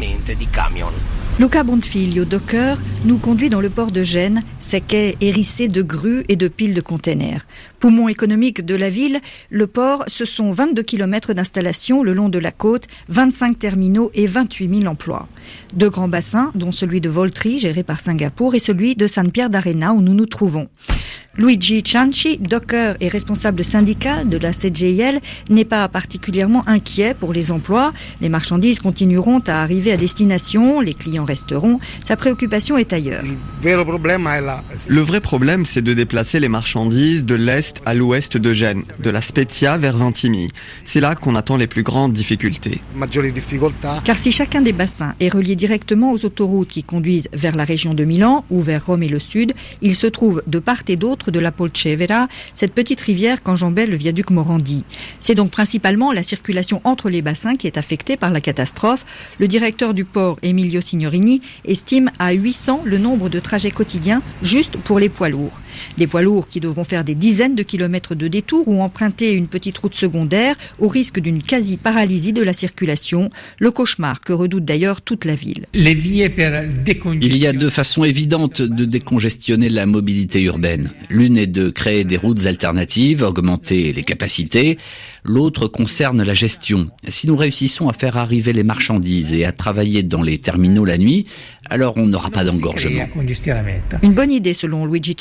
Luca Bonfiglio, docker, nous conduit dans le port de Gênes, ses quais hérissés de grues et de piles de containers. Poumon économique de la ville, le port, ce sont 22 km d'installation le long de la côte, 25 terminaux et 28 000 emplois. Deux grands bassins, dont celui de Voltri, géré par Singapour, et celui de San Pier d'Arena, où nous nous trouvons. Luigi Cianci, docker et responsable syndical de la CGIL, n'est pas particulièrement inquiet pour les emplois. Les marchandises continueront à arriver à destination, les clients resteront. Sa préoccupation est ailleurs. Le vrai problème, c'est de déplacer les marchandises de l'est à l'ouest de Gênes, de la Spezia vers Vintimille. C'est là qu'on attend les plus grandes difficultés. Car si chacun des bassins est relié directement aux autoroutes qui conduisent vers la région de Milan ou vers Rome et le sud, il se trouve de part et d'autre de la Polcevera, cette petite rivière qu'enjambait le viaduc Morandi. C'est donc principalement la circulation entre les bassins qui est affectée par la catastrophe. Le directeur du port, Emilio Signorini, estime à 800 le nombre de trajets quotidiens juste pour les poids lourds. Des poids lourds qui devront faire des dizaines de kilomètres de détours ou emprunter une petite route secondaire au risque d'une quasi-paralysie de la circulation, le cauchemar que redoute d'ailleurs toute la ville. Il y a deux façons évidentes de décongestionner la mobilité urbaine. L'une est de créer des routes alternatives, augmenter les capacités. L'autre concerne la gestion. Si nous réussissons à faire arriver les marchandises et à travailler dans les terminaux la nuit, alors on n'aura pas d'engorgement. Une bonne idée selon Luigi Cianci.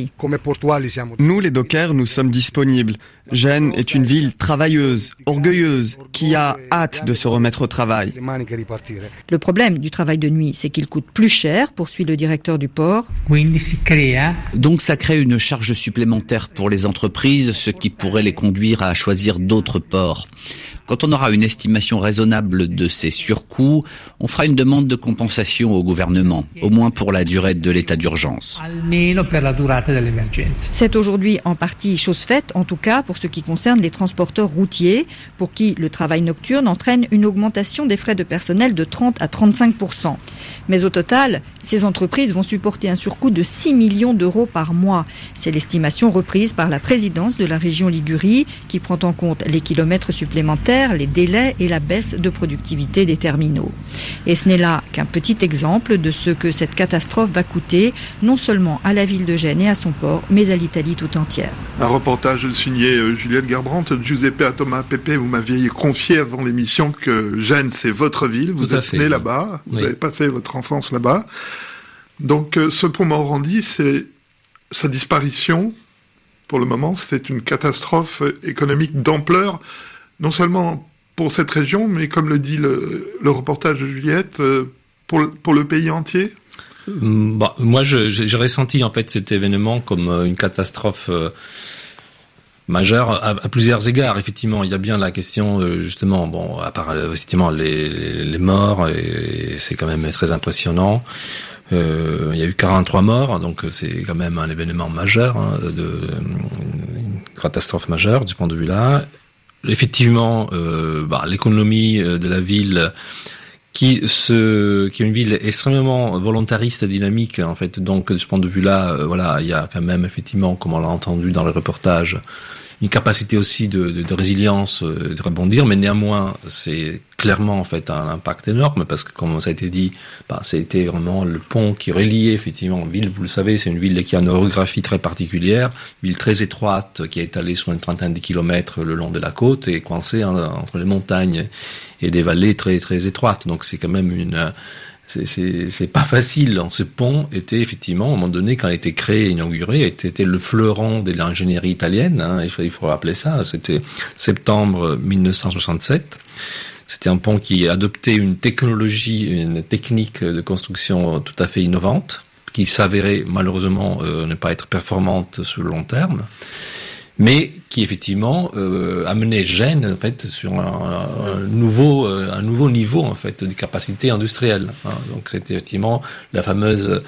Guiguri. Nous, les dockers, nous sommes disponibles. Gênes est une ville travailleuse, orgueilleuse, qui a hâte de se remettre au travail. Le problème du travail de nuit, c'est qu'il coûte plus cher, poursuit le directeur du port. Donc ça crée une charge supplémentaire pour les entreprises, ce qui pourrait les conduire à choisir d'autres ports. Quand on aura une estimation raisonnable de ces surcoûts, on fera une demande de compensation au gouvernement, au moins pour la durée de l'état d'urgence. C'est aujourd'hui en partie chose faite, en tout cas pour ce qui concerne les transporteurs routiers, pour qui le travail nocturne entraîne une augmentation des frais de personnel de 30 à 35%. Mais au total, ces entreprises vont supporter un surcoût de 6 millions d'euros par mois. C'est l'estimation reprise par la présidence de la région Ligurie, qui prend en compte les kilomètres supplémentaires, les délais et la baisse de productivité des terminaux. Et ce n'est là qu'un petit exemple de ce que cette catastrophe va coûter, non seulement à la ville de Gênes et à son port, mais à l'Italie tout entière. Un reportage signé Juliette Garbrandt. Giuseppe Thomas Pepe, vous m'aviez confié avant l'émission que Gênes, c'est votre ville. Vous êtes né là-bas, vous avez passé votre enfance là-bas. Donc ce pont Morandi, c'est sa disparition, pour le moment, c'est une catastrophe économique d'ampleur, non seulement pour cette région, mais comme le dit le reportage de Juliette, pour le pays entier. Moi, j'ai ressenti en fait cet événement comme une catastrophe majeure à plusieurs égards. Effectivement, il y a bien la question justement, à part effectivement les morts, et c'est quand même très impressionnant. Il y a eu 43 morts, donc c'est quand même un événement majeur, une catastrophe majeure du point de vue là. Effectivement, l'économie de la ville, qui est une ville extrêmement volontariste et dynamique, en fait. Donc, de ce point de vue-là, il y a quand même, effectivement, comme on l'a entendu dans le reportage, une capacité aussi de résilience, de rebondir, mais néanmoins, c'est clairement, en fait, un impact énorme, parce que, comme ça a été dit, c'était vraiment le pont qui reliait, effectivement, ville, vous le savez, c'est une ville qui a une orographie très particulière, ville très étroite, qui est étalée sur une trentaine de kilomètres le long de la côte, et coincée entre les montagnes et des vallées très, très étroites. Donc, c'est quand même c'est pas facile. Ce pont était effectivement, à un moment donné, quand il a été créé, inauguré, était le fleuron de l'ingénierie italienne, il faut rappeler ça. C'était septembre 1967. C'était un pont qui adoptait une technique de construction tout à fait innovante, qui s'avérait malheureusement ne pas être performante sur le long terme, mais qui effectivement amenait Gênes en fait sur un nouveau niveau en fait de capacité industrielle. Donc c'était effectivement la fameuse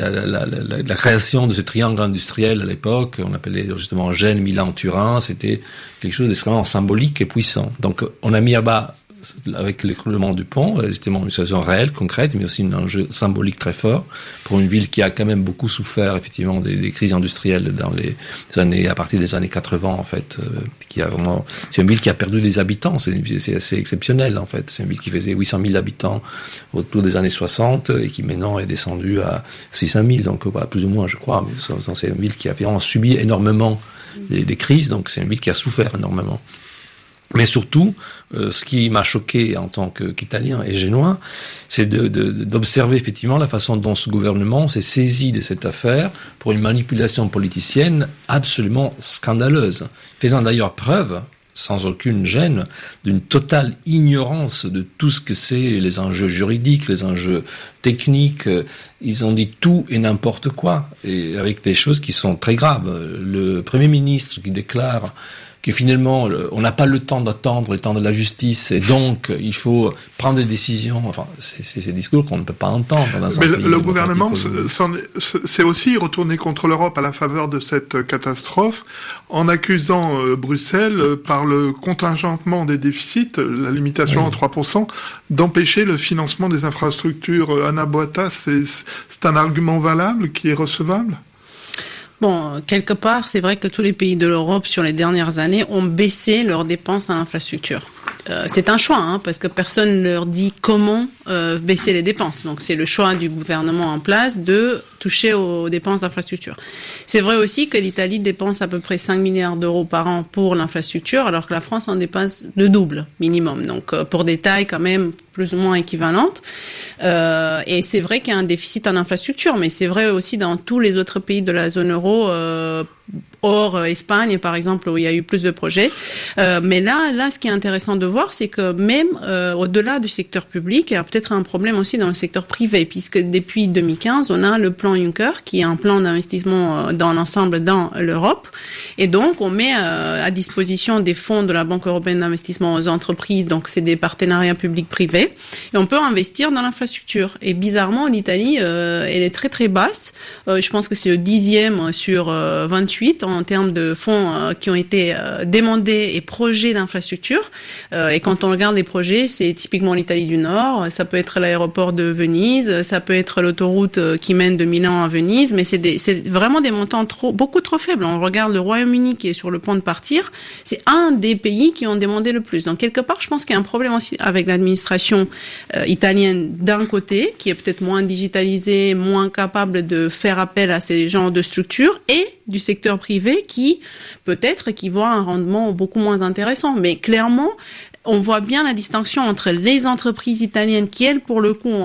la création de ce triangle industriel à l'époque. On appelait justement Gênes, Milan, Turin. C'était quelque chose d'extrêmement symbolique et puissant. Donc on a mis à bas, avec l'écroulement du pont, c'était une situation réelle, concrète, mais aussi un enjeu symbolique très fort pour une ville qui a quand même beaucoup souffert effectivement des crises industrielles dans les années, à partir des années 80 en fait, c'est une ville qui a perdu des habitants, c'est assez exceptionnel en fait. C'est une ville qui faisait 800 000 habitants autour des années 60 et qui maintenant est descendue à 600 000, donc plus ou moins je crois, mais c'est une ville qui a vraiment subi énormément des crises, donc c'est une ville qui a souffert énormément. Mais surtout, ce qui m'a choqué en tant qu'Italien et Génois, c'est d'observer effectivement la façon dont ce gouvernement s'est saisi de cette affaire pour une manipulation politicienne absolument scandaleuse, faisant d'ailleurs preuve, sans aucune gêne, d'une totale ignorance de tout ce que c'est les enjeux juridiques, les enjeux techniques. Ils ont dit tout et n'importe quoi, et avec des choses qui sont très graves. Le Premier ministre qui déclare que finalement, on n'a pas le temps d'attendre le temps de la justice, et donc il faut prendre des décisions. Enfin, c'est ces discours qu'on ne peut pas entendre dans un pays. Mais le gouvernement s'est aussi retourné contre l'Europe à la faveur de cette catastrophe, en accusant Bruxelles, par le contingentement des déficits, la limitation à 3%, d'empêcher le financement des infrastructures. Anna Boata, c'est un argument valable qui est recevable ? Bon, quelque part, c'est vrai que tous les pays de l'Europe, sur les dernières années, ont baissé leurs dépenses en infrastructure. c'est un choix, parce que personne ne leur dit comment baisser les dépenses. Donc c'est le choix du gouvernement en place de toucher aux dépenses d'infrastructure. C'est vrai aussi que l'Italie dépense à peu près 5 milliards d'euros par an pour l'infrastructure, alors que la France en dépense le double minimum. Donc pour des tailles quand même plus ou moins équivalentes. Et c'est vrai qu'il y a un déficit en infrastructure, mais c'est vrai aussi dans tous les autres pays de la zone euro, hors Espagne par exemple, où il y a eu plus de projets. Mais là, ce qui est intéressant de voir, c'est que même au-delà du secteur public, il y a peut-être un problème aussi dans le secteur privé, puisque depuis 2015, on a le plan Juncker, qui est un plan d'investissement dans l'ensemble dans l'Europe. Et donc, on met à disposition des fonds de la Banque européenne d'investissement aux entreprises, donc c'est des partenariats publics-privés, et on peut investir dans l'infrastructure. Et bizarrement, l'Italie, elle est très très basse. Je pense que c'est le 10e sur 28 en termes de fonds qui ont été demandés et projets d'infrastructure. Et quand on regarde les projets, c'est typiquement l'Italie du Nord, ça peut être l'aéroport de Venise, ça peut être l'autoroute qui mène de Milan à Venise, mais c'est vraiment des montants beaucoup trop faibles. On regarde le Royaume-Uni qui est sur le point de partir, c'est un des pays qui ont demandé le plus. Donc quelque part, je pense qu'il y a un problème aussi avec l'administration italienne d'un côté, qui est peut-être moins digitalisée, moins capable de faire appel à ces genres de structures, et du secteur privé qui voit un rendement beaucoup moins intéressant. Mais clairement, on voit bien la distinction entre les entreprises italiennes qui, elles, pour le coup,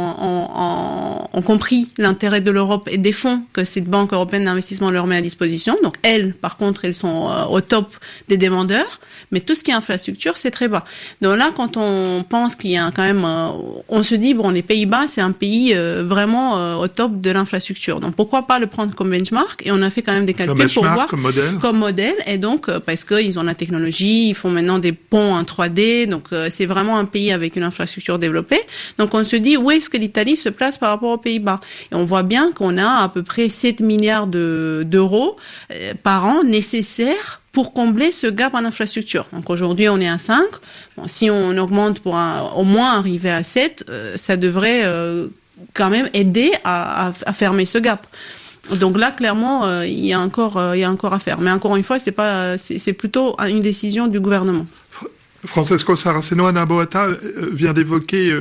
ont compris l'intérêt de l'Europe et des fonds que cette Banque européenne d'investissement leur met à disposition. Donc, elles, par contre, elles sont au top des demandeurs. Mais tout ce qui est infrastructure, c'est très bas. Donc là, quand on pense qu'il y a quand même... on se dit, bon, les Pays-Bas, c'est un pays vraiment au top de l'infrastructure. Donc, pourquoi pas le prendre comme benchmark? Et on a fait quand même des calculs pour voir... Comme modèle. Et donc, parce qu'ils ont la technologie, ils font maintenant des ponts en 3D. Donc, c'est vraiment un pays avec une infrastructure développée. Donc, on se dit, où est-ce que l'Italie se place par rapport aux Pays-Bas? Et on voit bien qu'on a à peu près 7 milliards d'euros par an nécessaires pour combler ce gap en infrastructure. Donc aujourd'hui, on est à 5. Bon, si on augmente pour au moins arriver à 7, ça devrait quand même aider à fermer ce gap. Donc là, clairement, il y a encore à faire. Mais encore une fois, c'est plutôt une décision du gouvernement. Francesco Saraceno, Anna Boata vient d'évoquer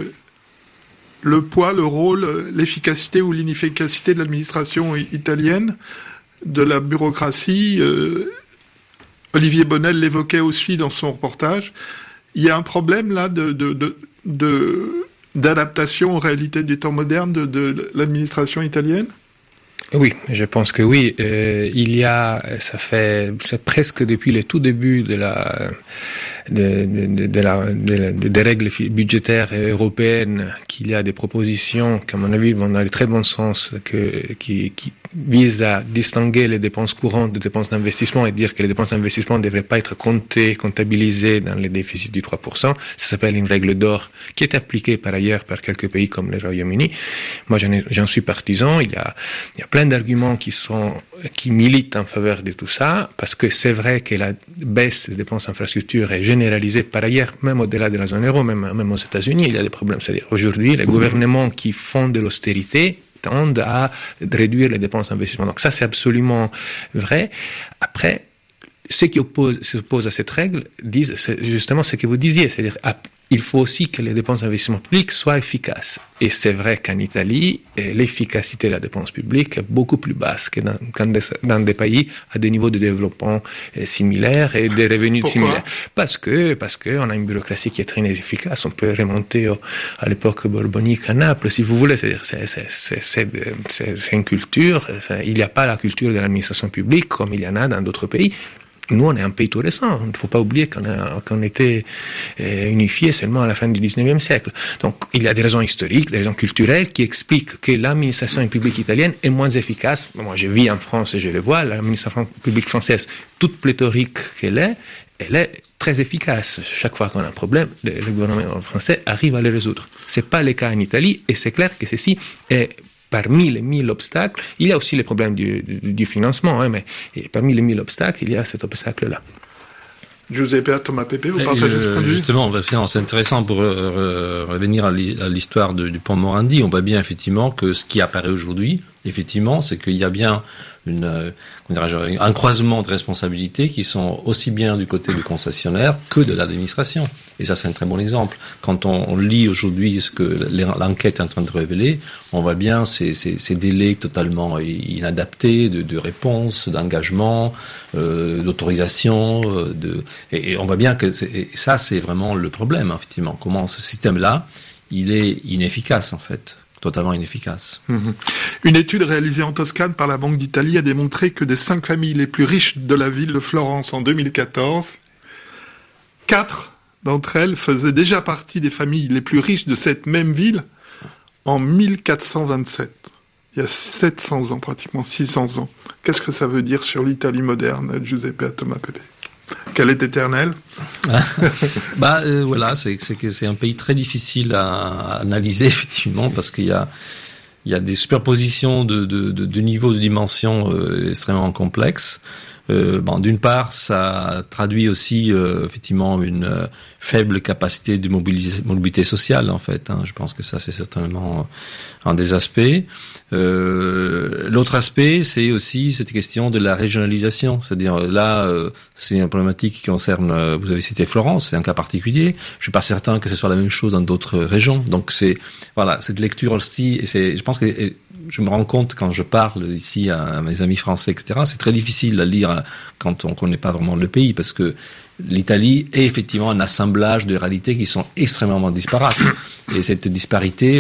le poids, le rôle, l'efficacité ou l'inefficacité de l'administration italienne, de la bureaucratie. Olivier Bonnel l'évoquait aussi dans son reportage. Il y a un problème là d'adaptation aux réalités du temps moderne de l'administration italienne? Oui, je pense que oui. C'est presque depuis le tout début des règles budgétaires européennes qu'il y a des propositions qui, à mon avis, vont dans le très bon sens, qui visent à distinguer les dépenses courantes des dépenses d'investissement et dire que les dépenses d'investissement ne devraient pas être comptabilisées dans les déficits du 3%. Ça s'appelle une règle d'or qui est appliquée par ailleurs par quelques pays comme le Royaume-Uni. Moi, j'en suis partisan. Il y a plein d'arguments qui militent en faveur de tout ça, parce que c'est vrai que la baisse des dépenses d'infrastructure est généralisée par ailleurs, même au-delà de la zone euro, même aux États-Unis, il y a des problèmes. C'est-à-dire, aujourd'hui, les gouvernements qui font de l'austérité tendent à réduire les dépenses d'investissement. Donc ça, c'est absolument vrai. Après, ceux qui s'opposent à cette règle disent justement ce que vous disiez, c'est-à-dire il faut aussi que les dépenses d'investissement public soient efficaces. Et c'est vrai qu'en Italie, l'efficacité de la dépense publique est beaucoup plus basse que dans des pays à des niveaux de développement similaires et des revenus similaires. Parce que on a une bureaucratie qui est très inefficace. On peut remonter à l'époque borbonique à Naples, si vous voulez. C'est-à-dire, c'est une culture. Il n'y a pas la culture de l'administration publique comme il y en a dans d'autres pays. Nous, on est un pays tout récent. Il ne faut pas oublier qu'on était unifié seulement à la fin du 19e siècle. Donc, il y a des raisons historiques, des raisons culturelles qui expliquent que l'administration publique italienne est moins efficace. Moi, je vis en France et je le vois. L'administration publique française, toute pléthorique qu'elle est, elle est très efficace. Chaque fois qu'on a un problème, le gouvernement français arrive à le résoudre. C'est pas le cas en Italie, et c'est clair que ceci est parmi les 1000 obstacles. Il y a aussi les problèmes du financement, mais parmi les 1000 obstacles, il y a cet obstacle-là. Giuseppe, Thomas Pepe, vous partagez ce point de vue? Justement, c'est intéressant pour revenir à l'histoire du pont Morandi. On voit bien effectivement que ce qui apparaît aujourd'hui, effectivement, c'est qu'il y a bien un croisement de responsabilités qui sont aussi bien du côté du concessionnaire que de l'administration. Et ça, c'est un très bon exemple. Quand on lit aujourd'hui ce que l'enquête est en train de révéler, on voit bien ces délais totalement inadaptés de réponse, d'engagement, d'autorisation, et on voit bien que ça, c'est vraiment le problème, effectivement. Comment ce système-là, il est inefficace, en fait. Totalement inefficace. Une étude réalisée en Toscane par la Banque d'Italie a démontré que des 5 familles les plus riches de la ville de Florence en 2014, 4 d'entre elles faisaient déjà partie des familles les plus riches de cette même ville en 1427. Il y a 700 ans, pratiquement 600 ans. Qu'est-ce que ça veut dire sur l'Italie moderne, Giuseppe Atoma-Pepe ? Qu'elle est éternelle. Voilà, c'est un pays très difficile à analyser effectivement parce qu'il y a des superpositions de niveaux de dimensions extrêmement complexes. D'une part, ça traduit aussi effectivement une faible capacité de mobilité sociale en fait. Je pense que ça c'est certainement un des aspects. L'autre aspect, c'est aussi cette question de la régionalisation, c'est-à-dire là, c'est une problématique qui concerne. Vous avez cité Florence, c'est un cas particulier. Je suis pas certain que ce soit la même chose dans d'autres régions. Donc c'est cette lecture aussi. Et je pense que je me rends compte quand je parle ici à mes amis français, etc. C'est très difficile à lire quand on connaît pas vraiment le pays parce que l'Italie est effectivement un assemblage de réalités qui sont extrêmement disparates. Et cette disparité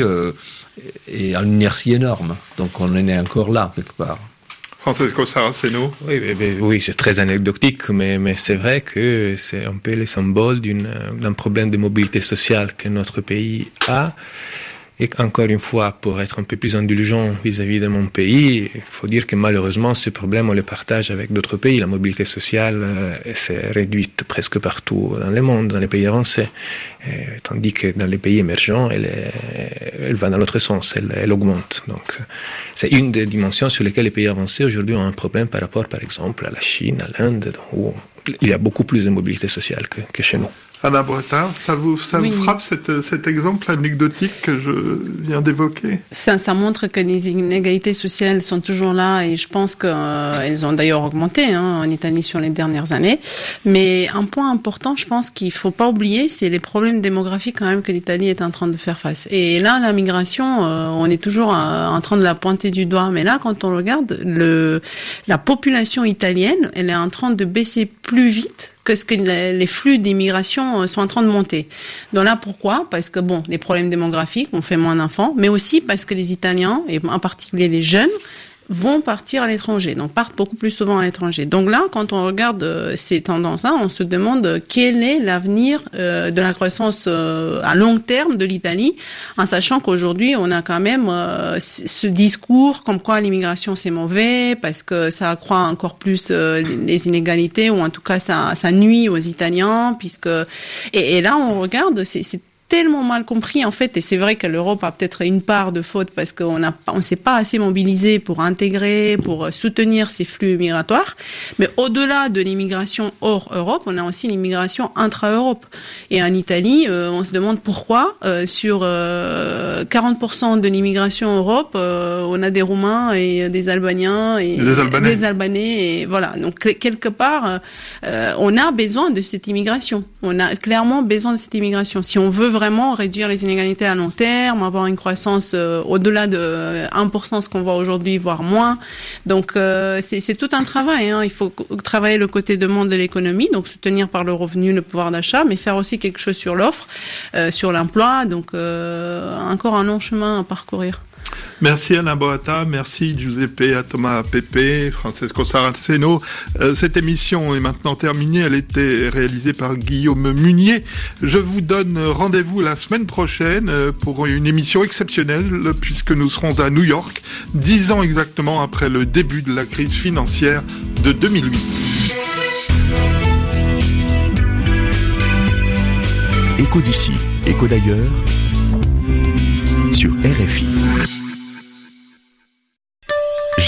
est une inertie énorme. Donc on en est encore là, quelque part. Francesco Saraceno. Oui, c'est très anecdotique, mais c'est vrai que c'est un peu le symbole d'un problème de mobilité sociale que notre pays a. Et encore une fois, pour être un peu plus indulgent vis-à-vis de mon pays, il faut dire que malheureusement, ce problème, on le partage avec d'autres pays. La mobilité sociale s'est réduite presque partout dans le monde, dans les pays avancés. Tandis que dans les pays émergents, elle va dans l'autre sens, elle augmente. Donc, c'est une des dimensions sur lesquelles les pays avancés aujourd'hui ont un problème par rapport, par exemple, à la Chine, à l'Inde, où il y a beaucoup plus de mobilité sociale que chez nous. Anna Bretin, ça vous frappe cet exemple anecdotique que je viens d'évoquer ? Ça montre que les inégalités sociales sont toujours là et je pense qu'elles ont d'ailleurs augmenté en Italie sur les dernières années. Mais un point important, je pense qu'il faut pas oublier, c'est les problèmes démographiques quand même que l'Italie est en train de faire face. Et là, la migration, on est toujours en train de la pointer du doigt. Mais là, quand on regarde, la population italienne, elle est en train de baisser plus vite que ce que les flux d'immigration sont en train de monter. Donc là, pourquoi ? Parce que les problèmes démographiques, on fait moins d'enfants, mais aussi parce que les Italiens, et en particulier les jeunes, vont partir à l'étranger, donc partent beaucoup plus souvent à l'étranger. Donc là, quand on regarde ces tendances-là, on se demande quel est l'avenir de la croissance à long terme de l'Italie, en sachant qu'aujourd'hui, on a quand même ce discours comme quoi l'immigration c'est mauvais, parce que ça accroît encore plus les inégalités, ou en tout cas ça nuit aux Italiens, et là on regarde, c'est tellement mal compris en fait, et c'est vrai que l'Europe a peut-être une part de faute parce qu'on s'est pas assez mobilisé pour intégrer, pour soutenir ces flux migratoires. Mais au-delà de l'immigration hors Europe, on a aussi l'immigration intra-Europe. Et en Italie, on se demande pourquoi sur 40% de l'immigration en Europe, on a des Roumains et des Albaniens et des Albanais, et voilà. Donc quelque part, on a besoin de cette immigration. On a clairement besoin de cette immigration. Si on veut vraiment réduire les inégalités à long terme, avoir une croissance au-delà de 1%, ce qu'on voit aujourd'hui, voire moins. Donc c'est tout un travail. Il faut travailler le côté demande de l'économie, donc soutenir par le revenu le pouvoir d'achat, mais faire aussi quelque chose sur l'offre, sur l'emploi. Donc encore un long chemin à parcourir. Merci Anna Boata, merci Giuseppe Atoma-Pepe, Francesco Saraceno. Cette émission est maintenant terminée, elle était réalisée par Guillaume Munier. Je vous donne rendez-vous la semaine prochaine pour une émission exceptionnelle puisque nous serons à New York, 10 ans exactement après le début de la crise financière de 2008. Écho d'ici, écho d'ailleurs, sur RFI.